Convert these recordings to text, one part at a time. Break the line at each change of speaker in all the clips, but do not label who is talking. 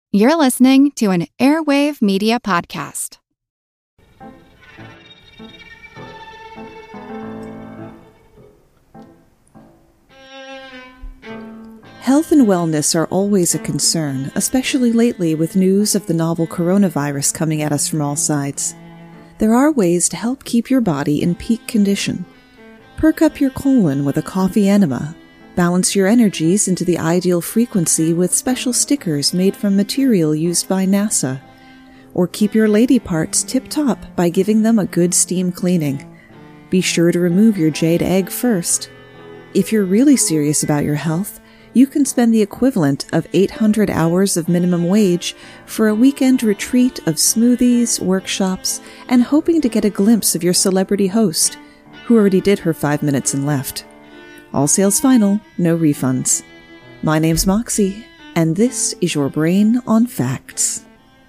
You're listening to an Airwave Media Podcast.
Health and wellness are always a concern, especially lately with news of the novel coronavirus coming at us from all sides. There are ways to help keep your body in peak condition. Perk up your colon with a coffee enema. Balance your energies into the ideal frequency with special stickers made from material used by NASA. Or keep your lady parts tip-top by giving them a good steam cleaning. Be sure to remove your jade egg first. If you're really serious about your health, you can spend the equivalent of 800 hours of minimum wage for a weekend retreat of smoothies, workshops, and hoping to get a glimpse of your celebrity host, who already did her 5 minutes and left. All sales final, no refunds. My name's Moxie, and this is your Brain on Facts.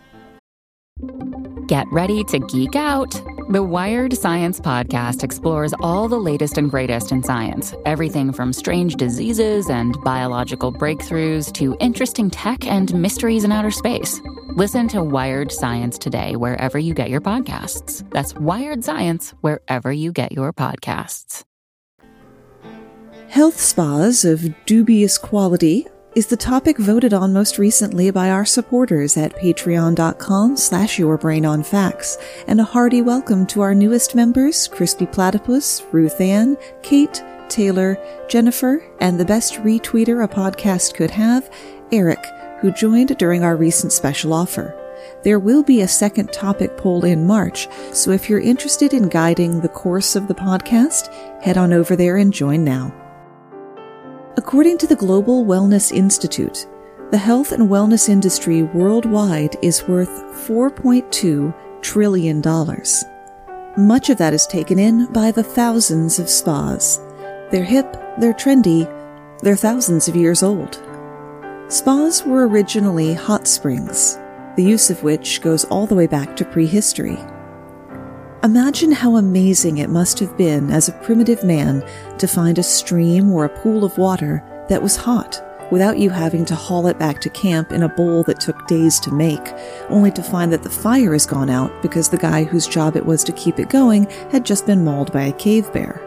Get ready to geek out. The Wired Science Podcast explores all the latest and greatest in science. Everything from strange diseases and biological breakthroughs to interesting tech and mysteries in outer space. Listen to Wired Science today wherever you get your podcasts. That's Wired Science wherever you get your podcasts.
Health spas of dubious quality is the topic voted on most recently by our supporters at patreon.com/yourbrainonfacts, and a hearty welcome to our newest members, Crispy Platypus, Ruth Ann, Kate, Taylor, Jennifer, and the best retweeter a podcast could have, Eric, who joined during our recent special offer. There will be a second topic poll in March, so if you're interested in guiding the course of the podcast, head on over there and join now. According to the Global Wellness Institute, the health and wellness industry worldwide is worth $4.2 trillion. Much of that is taken in by the thousands of spas. They're hip, they're trendy, they're thousands of years old. Spas were originally hot springs, the use of which goes all the way back to prehistory. Imagine how amazing it must have been as a primitive man to find a stream or a pool of water that was hot without you having to haul it back to camp in a bowl that took days to make, only to find that the fire has gone out because the guy whose job it was to keep it going had just been mauled by a cave bear.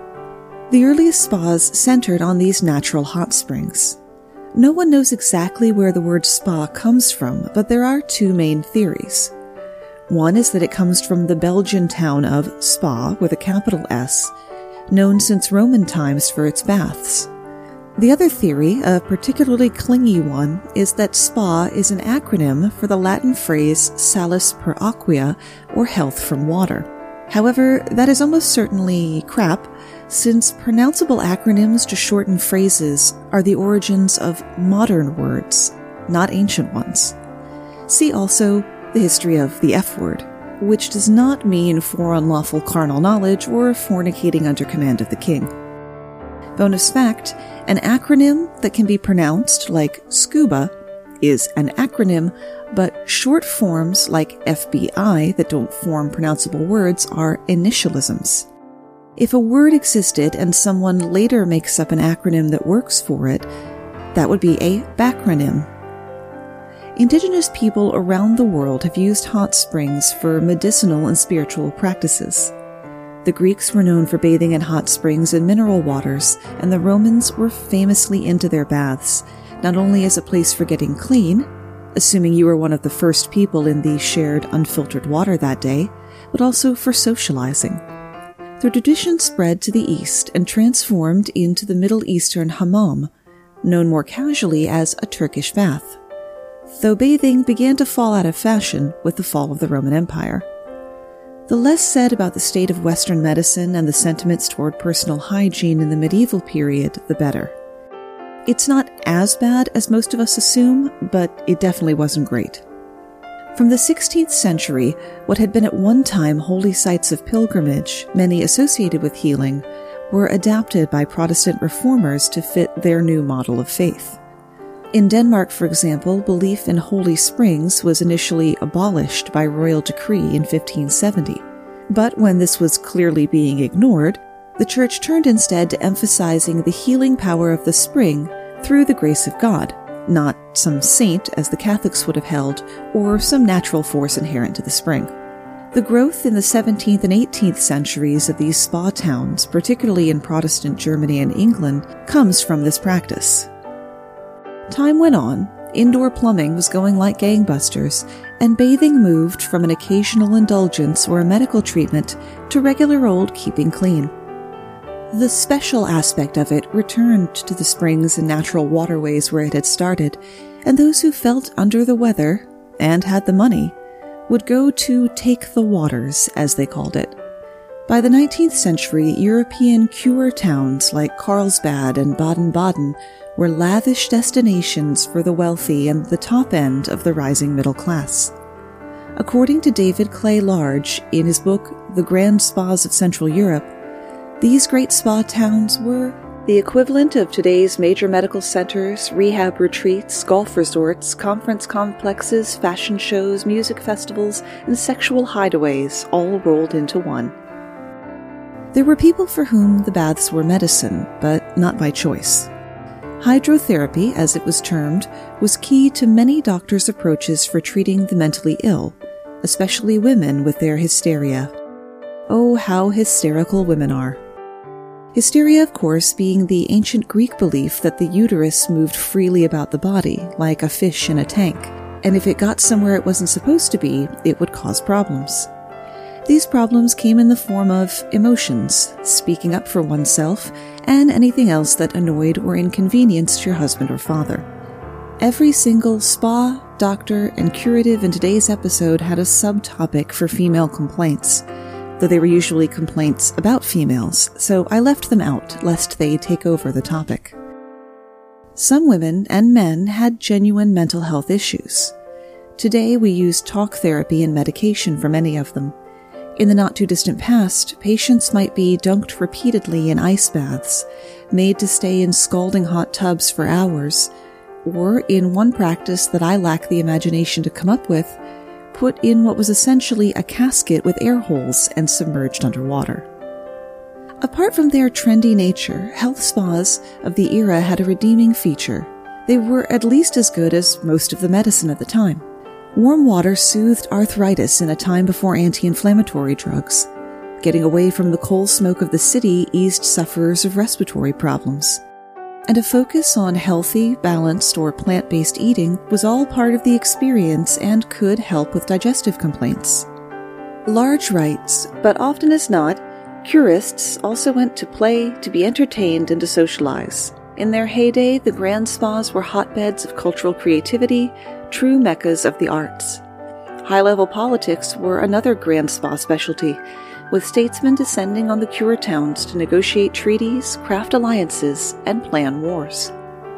The earliest spas centered on these natural hot springs. No one knows exactly where the word spa comes from, but there are two main theories. One is that it comes from the Belgian town of Spa, with a capital S, known since Roman times for its baths. The other theory, a particularly clingy one, is that spa is an acronym for the Latin phrase salus per aqua, or health from water. However, that is almost certainly crap, since pronounceable acronyms to shorten phrases are the origins of modern words, not ancient ones. See also the history of the F word, which does not mean for unlawful carnal knowledge or fornicating under command of the king. Bonus fact, an acronym that can be pronounced like scuba is an acronym, but short forms like FBI that don't form pronounceable words are initialisms. If a word existed and someone later makes up an acronym that works for it, that would be a backronym. Indigenous people around the world have used hot springs for medicinal and spiritual practices. The Greeks were known for bathing in hot springs and mineral waters, and the Romans were famously into their baths, not only as a place for getting clean, assuming you were one of the first people in the shared unfiltered water that day, but also for socializing. The tradition spread to the east and transformed into the Middle Eastern hammam, known more casually as a Turkish bath, though bathing began to fall out of fashion with the fall of the Roman Empire. The less said about the state of Western medicine and the sentiments toward personal hygiene in the medieval period, the better. It's not as bad as most of us assume, but it definitely wasn't great. From the 16th century, what had been at one time holy sites of pilgrimage, many associated with healing, were adapted by Protestant reformers to fit their new model of faith. In Denmark, for example, belief in holy springs was initially abolished by royal decree in 1570. But when this was clearly being ignored, the church turned instead to emphasizing the healing power of the spring through the grace of God, not some saint as the Catholics would have held, or some natural force inherent to the spring. The growth in the 17th and 18th centuries of these spa towns, particularly in Protestant Germany and England, comes from this practice. Time went on, indoor plumbing was going like gangbusters, and bathing moved from an occasional indulgence or a medical treatment to regular old keeping clean. The special aspect of it returned to the springs and natural waterways where it had started, and those who felt under the weather, and had the money, would go to take the waters, as they called it. By the 19th century, European cure towns like Carlsbad and Baden-Baden were lavish destinations for the wealthy and the top end of the rising middle class. According to David Clay Large, in his book The Grand Spas of Central Europe, these great spa towns were the equivalent of today's major medical centers, rehab retreats, golf resorts, conference complexes, fashion shows, music festivals, and sexual hideaways all rolled into one. There were people for whom the baths were medicine, but not by choice. Hydrotherapy, as it was termed, was key to many doctors' approaches for treating the mentally ill, especially women with their hysteria. Oh, how hysterical women are. Hysteria, of course, being the ancient Greek belief that the uterus moved freely about the body, like a fish in a tank, and if it got somewhere it wasn't supposed to be, it would cause problems. These problems came in the form of emotions, speaking up for oneself, and anything else that annoyed or inconvenienced your husband or father. Every single spa, doctor, and curative in today's episode had a subtopic for female complaints, though they were usually complaints about females, so I left them out lest they take over the topic. Some women and men had genuine mental health issues. Today we use talk therapy and medication for many of them. In the not-too-distant past, patients might be dunked repeatedly in ice baths, made to stay in scalding hot tubs for hours, or, in one practice that I lack the imagination to come up with, put in what was essentially a casket with air holes and submerged underwater. Apart from their trendy nature, health spas of the era had a redeeming feature. They were at least as good as most of the medicine at the time. Warm water soothed arthritis in a time before anti-inflammatory drugs. Getting away from the coal smoke of the city eased sufferers of respiratory problems. And a focus on healthy, balanced, or plant-based eating was all part of the experience and could help with digestive complaints. Large writes, but often as not, curists also went to play, to be entertained, and to socialize. In their heyday, the grand spas were hotbeds of cultural creativity, true meccas of the arts. High-level politics were another grand spa specialty, with statesmen descending on the cure towns to negotiate treaties, craft alliances, and plan wars.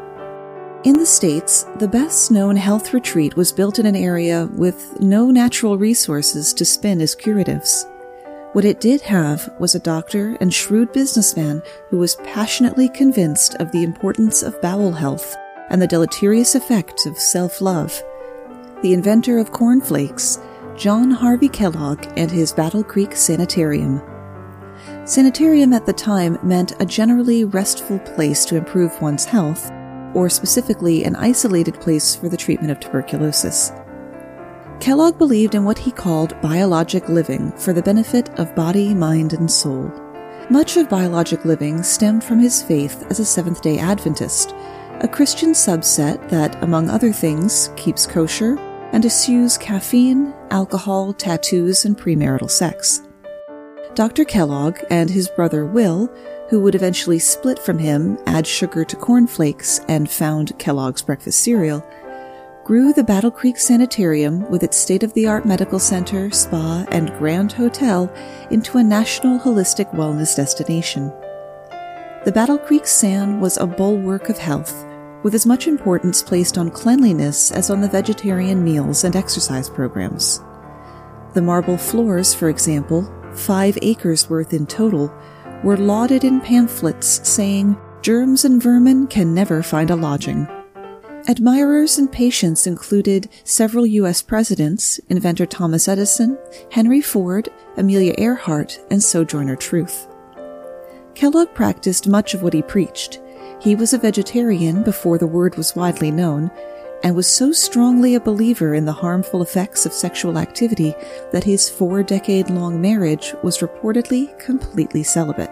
In the States, the best-known health retreat was built in an area with no natural resources to spin as curatives. What it did have was a doctor and shrewd businessman who was passionately convinced of the importance of bowel health and the deleterious effects of self-love. The inventor of cornflakes, John Harvey Kellogg, and his Battle Creek Sanitarium. Sanitarium at the time meant a generally restful place to improve one's health, or specifically an isolated place for the treatment of tuberculosis. Kellogg believed in what he called biologic living for the benefit of body, mind, and soul. Much of biologic living stemmed from his faith as a Seventh-day Adventist, a Christian subset that, among other things, keeps kosher and eschews caffeine, alcohol, tattoos, and premarital sex. Dr. Kellogg and his brother Will, who would eventually split from him, add sugar to cornflakes, and found Kellogg's breakfast cereal, grew the Battle Creek Sanitarium with its state-of-the-art medical center, spa, and grand hotel into a national holistic wellness destination. The Battle Creek San was a bulwark of health, with as much importance placed on cleanliness as on the vegetarian meals and exercise programs. The marble floors, for example, 5 acres worth in total, were lauded in pamphlets saying, "Germs and vermin can never find a lodging." Admirers and patients included several U.S. presidents, inventor Thomas Edison, Henry Ford, Amelia Earhart, and Sojourner Truth. Kellogg practiced much of what he preached. He was a vegetarian before the word was widely known, and was so strongly a believer in the harmful effects of sexual activity that his 4-decade-long marriage was reportedly completely celibate.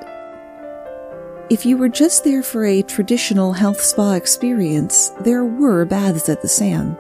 If you were just there for a traditional health spa experience, there were baths at the SAM.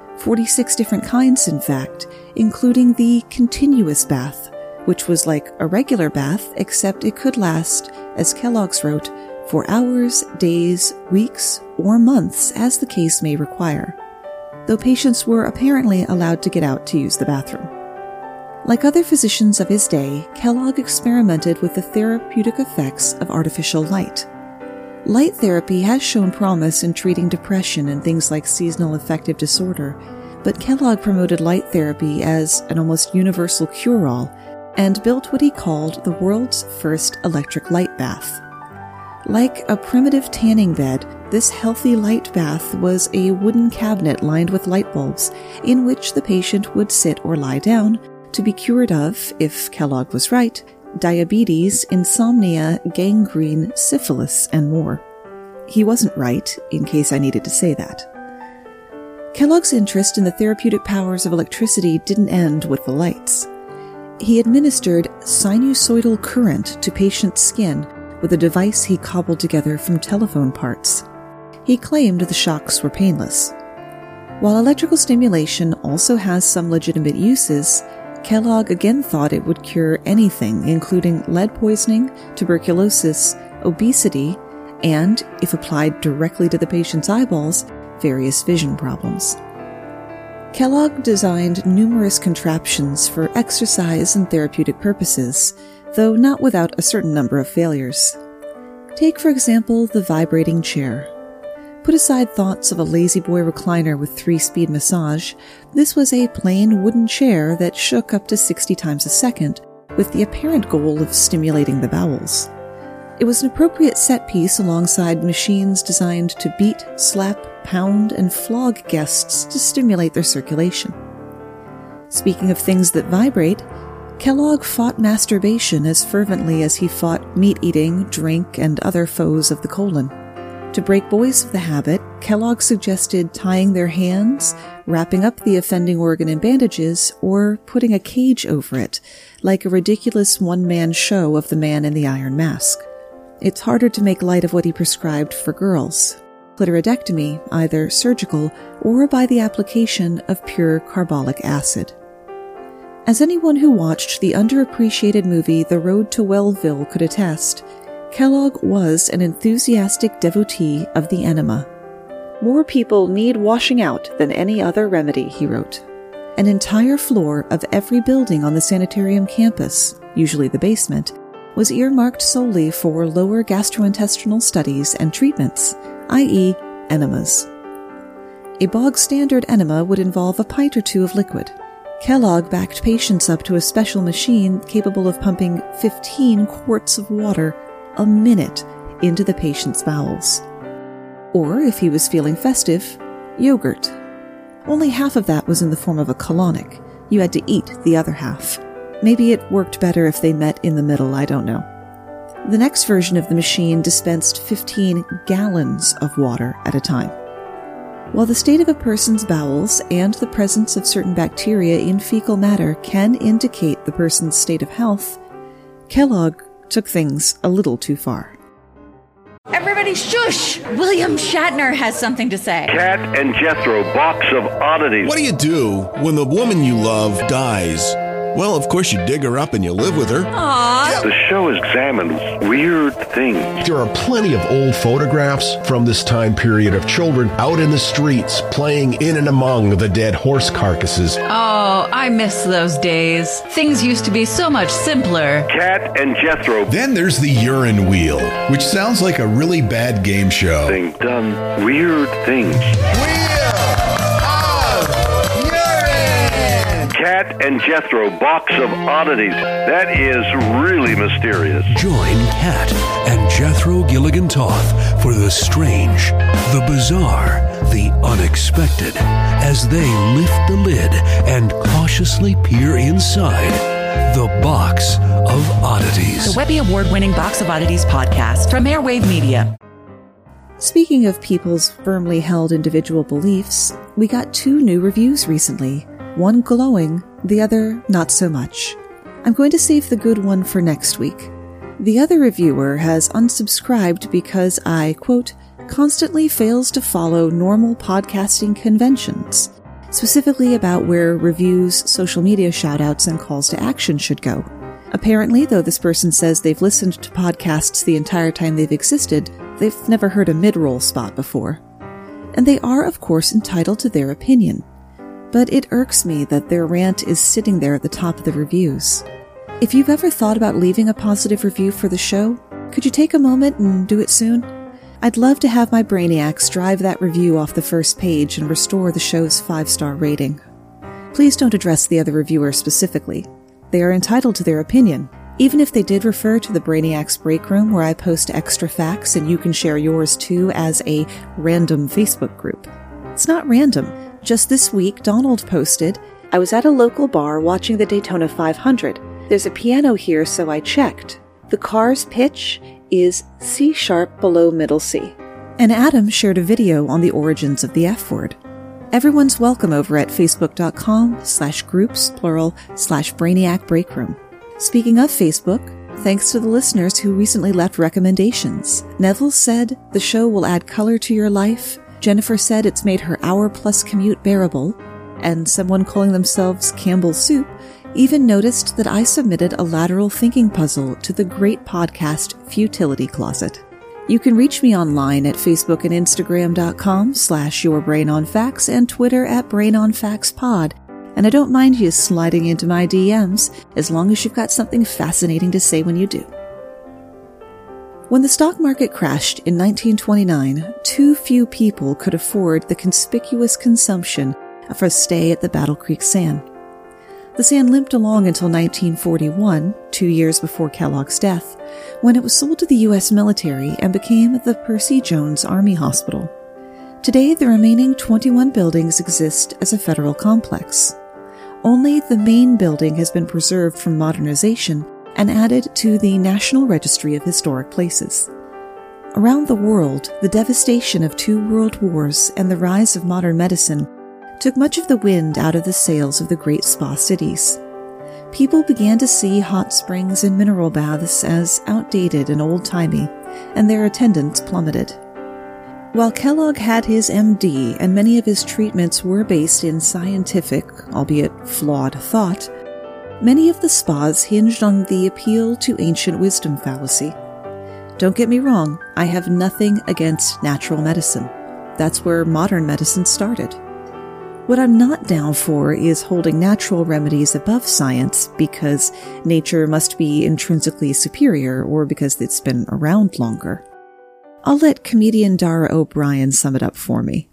46 different kinds, in fact, including the continuous bath, which was like a regular bath, except it could last, as Kellogg's wrote, for hours, days, weeks, or months, as the case may require, though patients were apparently allowed to get out to use the bathroom. Like other physicians of his day, Kellogg experimented with the therapeutic effects of artificial light. Light therapy has shown promise in treating depression and things like seasonal affective disorder, but Kellogg promoted light therapy as an almost universal cure-all and built what he called the world's first electric light bath. Like a primitive tanning bed, this healthy light bath was a wooden cabinet lined with light bulbs in which the patient would sit or lie down to be cured of, if Kellogg was right, diabetes, insomnia, gangrene, syphilis, and more. He wasn't right, in case I needed to say that. Kellogg's interest in the therapeutic powers of electricity didn't end with the lights. He administered sinusoidal current to patients' skin with a device he cobbled together from telephone parts. He claimed the shocks were painless. While electrical stimulation also has some legitimate uses, Kellogg again thought it would cure anything, including lead poisoning, tuberculosis, obesity, and, if applied directly to the patient's eyeballs, various vision problems. Kellogg designed numerous contraptions for exercise and therapeutic purposes, though not without a certain number of failures. Take, for example, the vibrating chair. Put aside thoughts of a lazy-boy recliner with 3-speed massage, this was a plain wooden chair that shook up to 60 times a second, with the apparent goal of stimulating the bowels. It was an appropriate set piece alongside machines designed to beat, slap, pound, and flog guests to stimulate their circulation. Speaking of things that vibrate, Kellogg fought masturbation as fervently as he fought meat-eating, drink, and other foes of the colon. To break boys of the habit, Kellogg suggested tying their hands, wrapping up the offending organ in bandages, or putting a cage over it, like a ridiculous one-man show of the Man in the Iron Mask. It's harder to make light of what he prescribed for girls: clitoridectomy, either surgical or by the application of pure carbolic acid. As anyone who watched the underappreciated movie The Road to Wellville could attest, Kellogg was an enthusiastic devotee of the enema. "More people need washing out than any other remedy," he wrote. An entire floor of every building on the sanitarium campus, usually the basement, was earmarked solely for lower gastrointestinal studies and treatments, i.e. enemas. A bog-standard enema would involve a pint or two of liquid. Kellogg backed patients up to a special machine capable of pumping 15 quarts of water a minute into the patient's bowels. Or, if he was feeling festive, yogurt. Only half of that was in the form of a colonic. You had to eat the other half. Maybe it worked better if they met in the middle, I don't know. The next version of the machine dispensed 15 gallons of water at a time. While the state of a person's bowels and the presence of certain bacteria in fecal matter can indicate the person's state of health, Kellogg took things a little too far.
Everybody shush! William Shatner has something to say.
Cat and Jethro, box of oddities.
What do you do when the woman you love dies? Well, of course you dig her up and you live with her.
Aww.
The show examines weird things.
There are plenty of old photographs from this time period of children out in the streets playing in and among the dead horse carcasses.
Oh, I miss those days. Things used to be so much simpler.
Cat and Jethro.
Then there's the urine wheel, which sounds like a really bad game show.
Thing done weird things. Cat and Jethro, box of oddities. That is really mysterious.
Join Cat and Jethro Gilligan Toth for the strange, the bizarre, the unexpected, as they lift the lid and cautiously peer inside the Box of Oddities.
The Webby Award-winning Box of Oddities podcast from Airwave Media.
Speaking of people's firmly held individual beliefs, we got 2 new reviews recently, one glowing, the other not so much. I'm going to save the good one for next week. The other reviewer has unsubscribed because I, quote, constantly fails to follow normal podcasting conventions, specifically about where reviews, social media shoutouts, and calls to action should go. Apparently, though this person says they've listened to podcasts the entire time they've existed, they've never heard a mid-roll spot before. And they are, of course, entitled to their opinion. But it irks me that their rant is sitting there at the top of the reviews. If you've ever thought about leaving a positive review for the show, could you take a moment and do it soon? I'd love to have my brainiacs drive that review off the first page and restore the show's 5-star rating. Please don't address the other reviewer specifically. They are entitled to their opinion, even if they did refer to the Brainiacs Break Room where I post extra facts and you can share yours too as a random Facebook group. It's not random. Just this week, Donald posted, I was at a local bar watching the Daytona 500. There's a piano here, so I checked. The car's pitch is C-sharp below middle C. And Adam shared a video on the origins of the F word. Everyone's welcome over at facebook.com/groups, /Brainiac Breakroom. Speaking of Facebook, thanks to the listeners who recently left recommendations. Neville said the show will add color to your life. Jennifer said it's made her hour-plus commute bearable. And someone calling themselves Campbell Soup even noticed that I submitted a lateral thinking puzzle to the great podcast Futility Closet. You can reach me online at Facebook and Instagram.com/YourBrainOnFacts and Twitter at BrainOnFactsPod. And I don't mind you sliding into my DMs as long as you've got something fascinating to say when you do. When the stock market crashed in 1929, too few people could afford the conspicuous consumption of a stay at the Battle Creek San. The San limped along until 1941, 2 years before Kellogg's death, when it was sold to the U.S. military and became the Percy Jones Army Hospital. Today, the remaining 21 buildings exist as a federal complex. Only the main building has been preserved from modernization and added to the National Registry of Historic Places. Around the world, the devastation of 2 world wars and the rise of modern medicine took much of the wind out of the sails of the great spa cities. People began to see hot springs and mineral baths as outdated and old-timey, and their attendance plummeted. While Kellogg had his MD and many of his treatments were based in scientific, albeit flawed, thought, many of the spas hinged on the appeal to ancient wisdom fallacy. Don't get me wrong, I have nothing against natural medicine. That's where modern medicine started. What I'm not down for is holding natural remedies above science because nature must be intrinsically superior or because it's been around longer. I'll let comedian Dara O'Brien sum it up for me.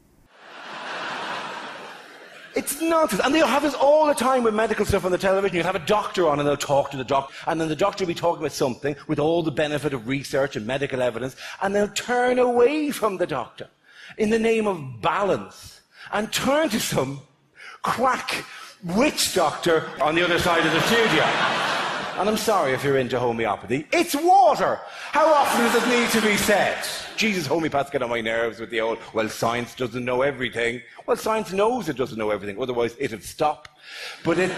It's nonsense. And they'll have this all the time with medical stuff on the television. You'll have a doctor on and they'll talk to the doctor, and then the doctor will be talking about something with all the benefit of research and medical evidence, and they'll turn away from the doctor in the name of balance and turn to some quack witch doctor on the other side of the studio. And I'm sorry if you're into homeopathy. It's water! How often does it need to be said? Jesus, homeopaths get on my nerves with the old, well, science doesn't know everything. Well, science knows it doesn't know everything, otherwise it'd stop. But as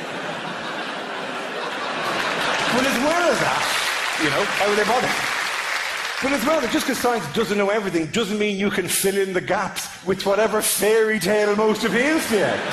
well as that, how would they bother? But as well, just because science doesn't know everything doesn't mean you can fill in the gaps with whatever fairy tale most appeals to you.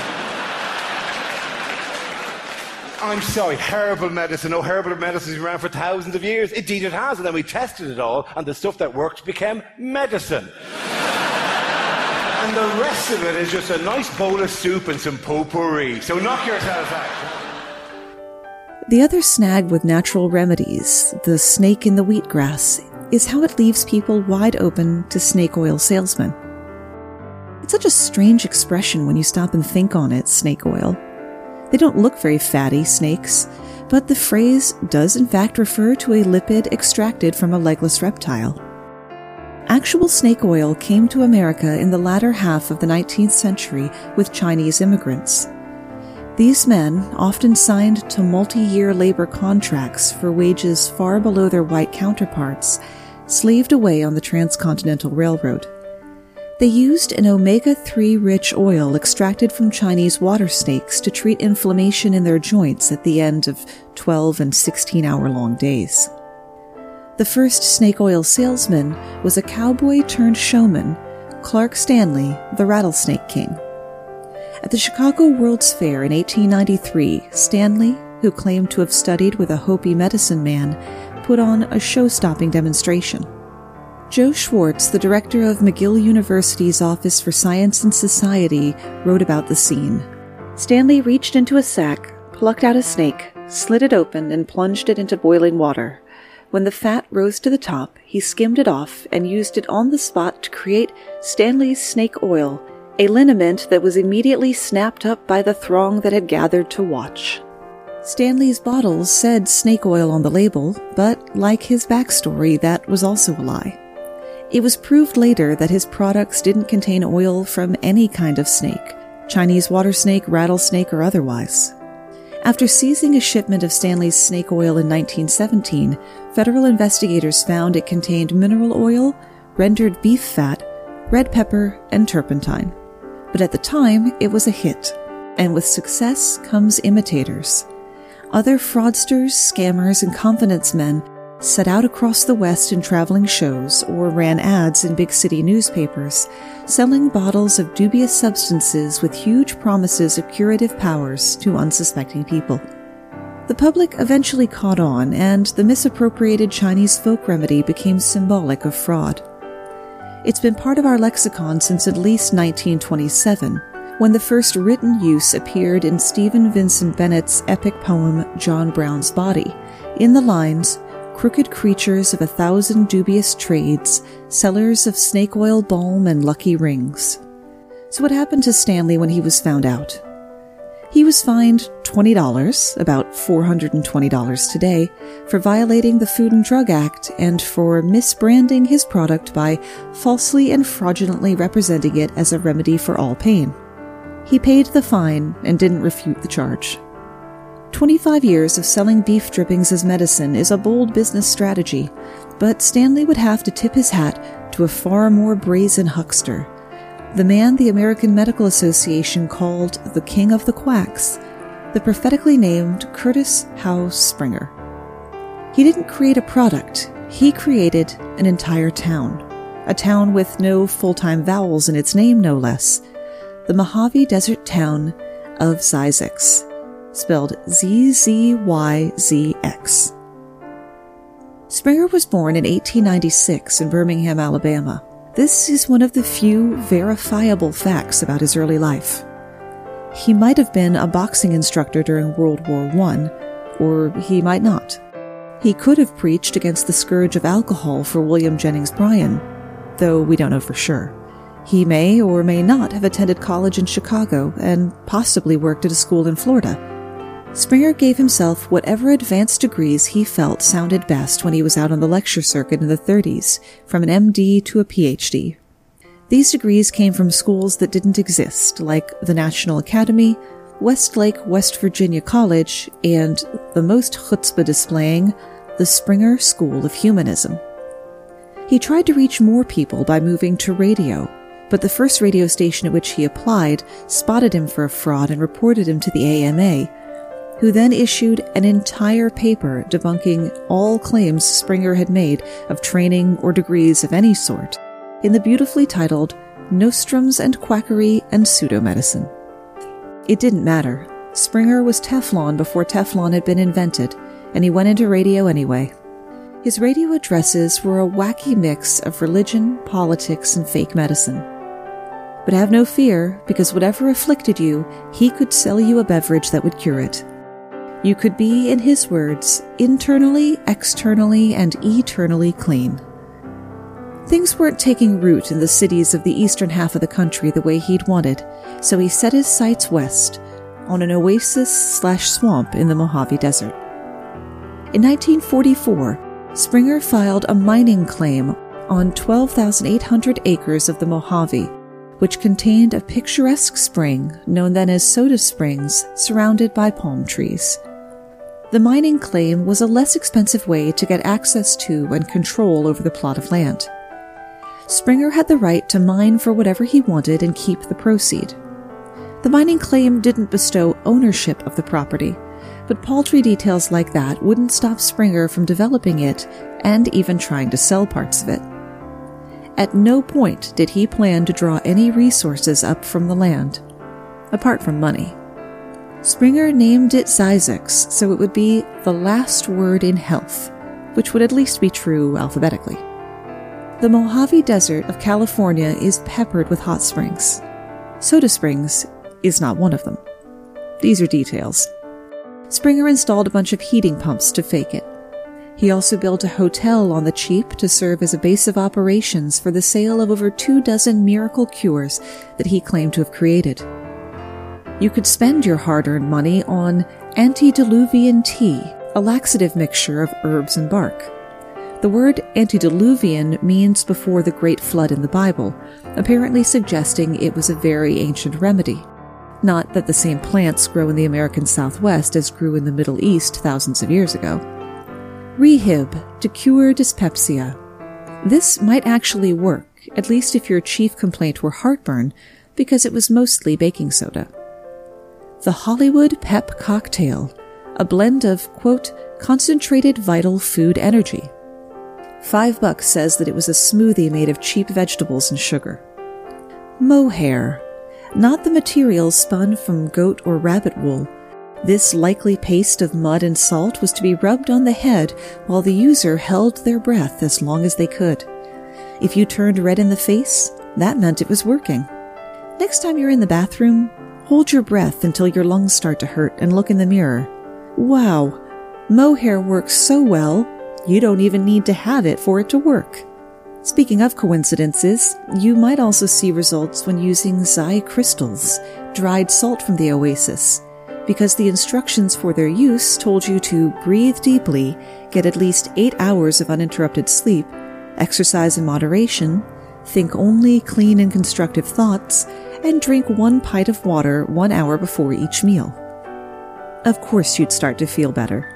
I'm sorry, herbal medicine. Oh, herbal medicine has been around for thousands of years. Indeed it has, and then we tested it all, and the stuff that worked became medicine. And the rest of it is just a nice bowl of soup and some potpourri. So knock yourself out.
The other snag with natural remedies, the snake in the wheatgrass, is how it leaves people wide open to snake oil salesmen. It's such a strange expression when you stop and think on it, snake oil. They don't look very fatty, snakes, but the phrase does in fact refer to a lipid extracted from a legless reptile. Actual snake oil came to America in the latter half of the 19th century with Chinese immigrants. These men often signed to multi-year labor contracts for wages far below their white counterparts, slaved away on the Transcontinental Railroad. They used an omega-3 rich oil extracted from Chinese water snakes to treat inflammation in their joints at the end of 12 and 16-hour-long days. The first snake oil salesman was a cowboy-turned-showman, Clark Stanley, the Rattlesnake King. At the Chicago World's Fair in 1893, Stanley, who claimed to have studied with a Hopi medicine man, put on a show-stopping demonstration. Joe Schwartz, the director of McGill University's Office for Science and Society, wrote about the scene. Stanley reached into a sack, plucked out a snake, slit it open, and plunged it into boiling water. When the fat rose to the top, he skimmed it off and used it on the spot to create Stanley's snake oil, a liniment that was immediately snapped up by the throng that had gathered to watch. Stanley's bottles said snake oil on the label, but like his backstory, that was also a lie. It was proved later that his products didn't contain oil from any kind of snake, Chinese water snake, rattlesnake, or otherwise. After seizing a shipment of Stanley's snake oil in 1917, federal investigators found it contained mineral oil, rendered beef fat, red pepper, and turpentine. But at the time, it was a hit, and with success comes imitators. Other fraudsters, scammers, and confidence men set out across the West in traveling shows or ran ads in big city newspapers, selling bottles of dubious substances with huge promises of curative powers to unsuspecting people. The public eventually caught on, and the misappropriated Chinese folk remedy became symbolic of fraud. It's been part of our lexicon since at least 1927, when the first written use appeared in Stephen Vincent Bennett's epic poem John Brown's Body, in the lines, "Crooked creatures of 1,000 dubious trades, sellers of snake oil balm and lucky rings." So what happened to Stanley when he was found out? He was fined $20, about $420 today, for violating the Food and Drug Act and for misbranding his product by falsely and fraudulently representing it as a remedy for all pain. He paid the fine and didn't refute the charge. 25 years of selling beef drippings as medicine is a bold business strategy, but Stanley would have to tip his hat to a far more brazen huckster, the man the American Medical Association called the King of the Quacks, the prophetically named Curtis Howe Springer. He didn't create a product, he created an entire town, a town with no full-time vowels in its name, no less, the Mojave Desert town of Zyzx, spelled Z-Z-Y-Z-X. Springer was born in 1896 in Birmingham, Alabama. This is one of the few verifiable facts about his early life. He might have been a boxing instructor during World War I, or he might not. He could have preached against the scourge of alcohol for William Jennings Bryan, though we don't know for sure. He may or may not have attended college in Chicago and possibly worked at a school in Florida. Springer gave himself whatever advanced degrees he felt sounded best when he was out on the lecture circuit in the 30s, from an MD to a PhD. These degrees came from schools that didn't exist, like the National Academy, Westlake, West Virginia College, and, the most chutzpah displaying, the Springer School of Humanism. He tried to reach more people by moving to radio, but the first radio station at which he applied spotted him for a fraud and reported him to the AMA, who then issued an entire paper debunking all claims Springer had made of training or degrees of any sort, in the beautifully titled Nostrums and Quackery and Pseudomedicine. It didn't matter. Springer was Teflon before Teflon had been invented, and he went into radio anyway. His radio addresses were a wacky mix of religion, politics, and fake medicine. But have no fear, because whatever afflicted you, he could sell you a beverage that would cure it. You could be, in his words, internally, externally, and eternally clean. Things weren't taking root in the cities of the eastern half of the country the way he'd wanted, so he set his sights west, on an oasis/swamp in the Mojave Desert. In 1944, Springer filed a mining claim on 12,800 acres of the Mojave, which contained a picturesque spring known then as Soda Springs, surrounded by palm trees. The mining claim was a less expensive way to get access to and control over the plot of land. Springer had the right to mine for whatever he wanted and keep the proceed. The mining claim didn't bestow ownership of the property, but paltry details like that wouldn't stop Springer from developing it and even trying to sell parts of it. At no point did he plan to draw any resources up from the land, apart from money. Springer named it Zyzix so it would be the last word in health, which would at least be true alphabetically. The Mojave Desert of California is peppered with hot springs. Soda Springs is not one of them. These are details. Springer installed a bunch of heating pumps to fake it. He also built a hotel on the cheap to serve as a base of operations for the sale of over 24 miracle cures that he claimed to have created. You could spend your hard-earned money on antediluvian tea, a laxative mixture of herbs and bark. The word antediluvian means before the Great Flood in the Bible, apparently suggesting it was a very ancient remedy. Not that the same plants grow in the American Southwest as grew in the Middle East thousands of years ago. Rehib, to cure dyspepsia. This might actually work, at least if your chief complaint were heartburn, because it was mostly baking soda. The Hollywood Pep Cocktail, a blend of, quote, concentrated vital food energy. $5 says that it was a smoothie made of cheap vegetables and sugar. Mohair, not the material spun from goat or rabbit wool. This likely paste of mud and salt was to be rubbed on the head while the user held their breath as long as they could. If you turned red in the face, that meant it was working. Next time you're in the bathroom, hold your breath until your lungs start to hurt and look in the mirror. Wow, mohair works so well, you don't even need to have it for it to work. Speaking of coincidences, you might also see results when using Zai crystals, dried salt from the oasis, because the instructions for their use told you to breathe deeply, get at least 8 hours of uninterrupted sleep, exercise in moderation, think only clean and constructive thoughts, and drink 1 pint of water 1 hour before each meal. Of course you'd start to feel better.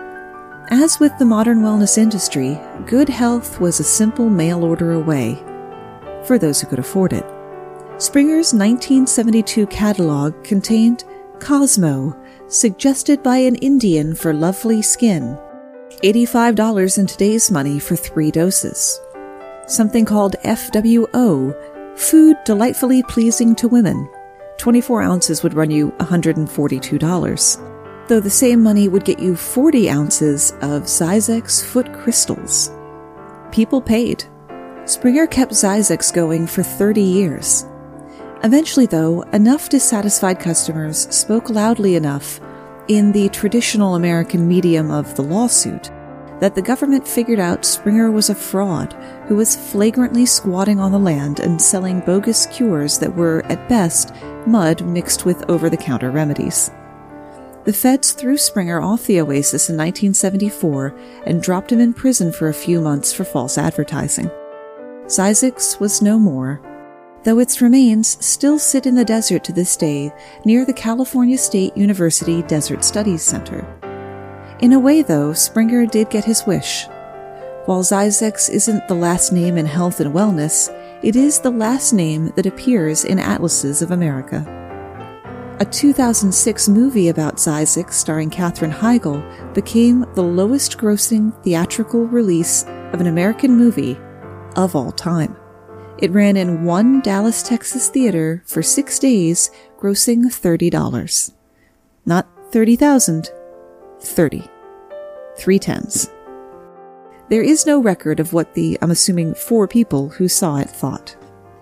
As with the modern wellness industry, good health was a simple mail order away, for those who could afford it. Springer's 1972 catalog contained Cosmo, suggested by an Indian for lovely skin. $85 in today's money for 3 doses. Something called FWO, Food Delightfully Pleasing to Women. 24 ounces would run you $142. Though the same money would get you 40 ounces of Zyzix foot crystals. People paid. Springer kept Zyzix going for 30 years. Eventually, though, enough dissatisfied customers spoke loudly enough in the traditional American medium of the lawsuit that the government figured out Springer was a fraud who was flagrantly squatting on the land and selling bogus cures that were, at best, mud mixed with over-the-counter remedies. The feds threw Springer off the oasis in 1974 and dropped him in prison for a few months for false advertising. Zyzix was no more, though its remains still sit in the desert to this day near the California State University Desert Studies Center. In a way, though, Springer did get his wish. While Zyzix isn't the last name in health and wellness, it is the last name that appears in atlases of America. A 2006 movie about Zyzix starring Katherine Heigl became the lowest-grossing theatrical release of an American movie of all time. It ran in one Dallas, Texas theater for 6 days, grossing $30. Not 30,000, 30. 3 tens. There is no record of what the, I'm assuming, 4 people who saw it thought.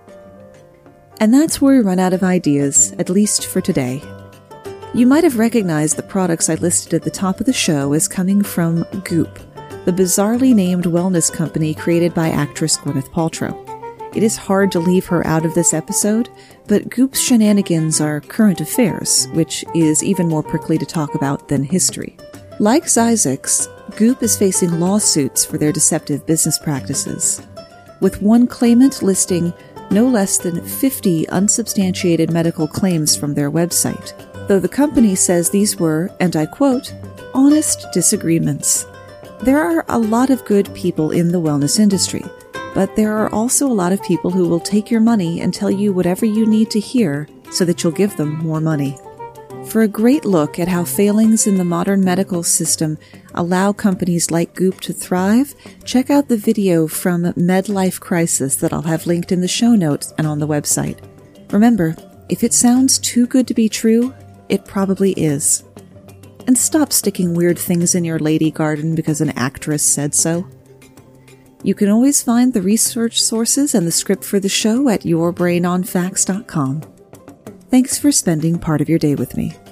And that's where we run out of ideas, at least for today. You might have recognized the products I listed at the top of the show as coming from Goop, the bizarrely named wellness company created by actress Gwyneth Paltrow. It is hard to leave her out of this episode, but Goop's shenanigans are current affairs, which is even more prickly to talk about than history. Like Zyzix, Goop is facing lawsuits for their deceptive business practices, with one claimant listing no less than 50 unsubstantiated medical claims from their website, though the company says these were, and I quote, honest disagreements. There are a lot of good people in the wellness industry, But there are also a lot of people who will take your money and tell you whatever you need to hear so that you'll give them more money. For a great look at how failings in the modern medical system allow companies like Goop to thrive, check out the video from MedLife Crisis that I'll have linked in the show notes and on the website. Remember, if it sounds too good to be true, it probably is. And stop sticking weird things in your lady garden because an actress said so. You can always find the research sources and the script for the show at yourbrainonfacts.com. Thanks for spending part of your day with me.